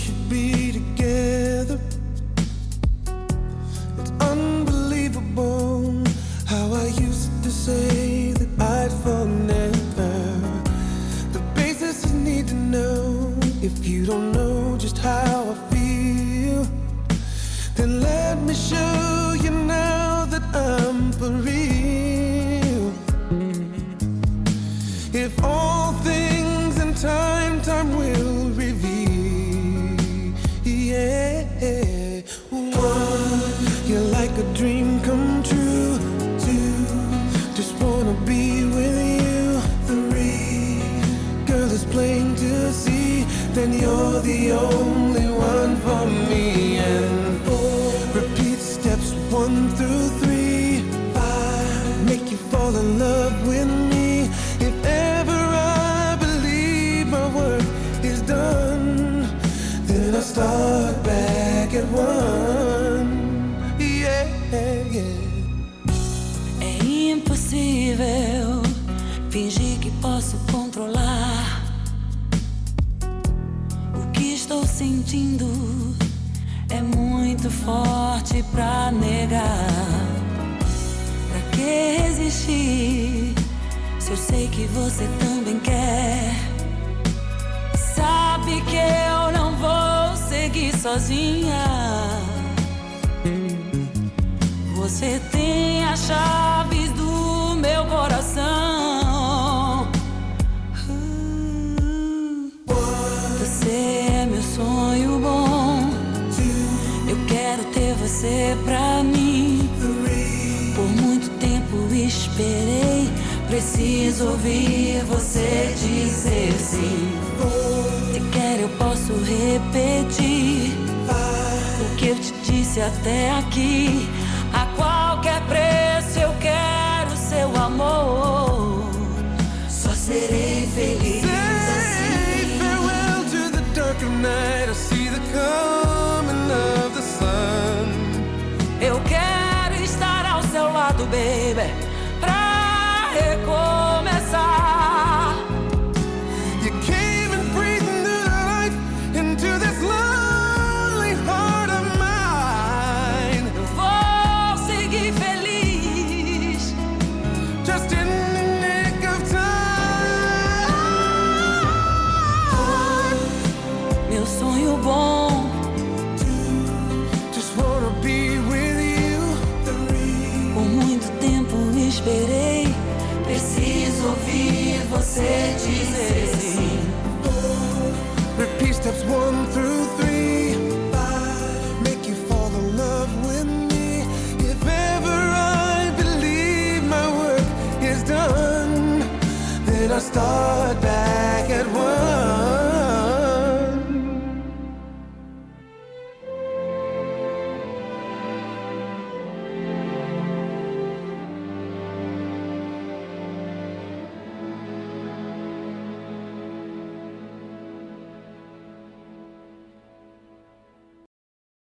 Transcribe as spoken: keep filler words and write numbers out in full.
should be together. It's unbelievable how I used to say that I'd fall never. The basis I need to know, if you don't know just how I feel, then let me show you now that I'm for real. If all things in time, time will reveal. Yeah. One, you're like a dream come true. Two, just wanna be with you. Three, girl, it's plain to see, then you're the only one for me. And four, repeat steps one through three. Five, make you fall in love with me. If ever I believe my work is done, then I start back at one. Yeah, yeah. É impossível fingir que posso controlar o que estou sentindo. É muito forte pra negar. Pra que resistir se eu sei que você também quer? Sabe que eu não vou seguir sozinha. Você tem as chaves do meu coração. Você é meu sonho bom. Eu quero ter você pra mim. Por muito tempo esperei, preciso ouvir você dizer sim. Se quer eu posso repetir o que eu te disse até aqui. A qualquer preço eu quero seu amor.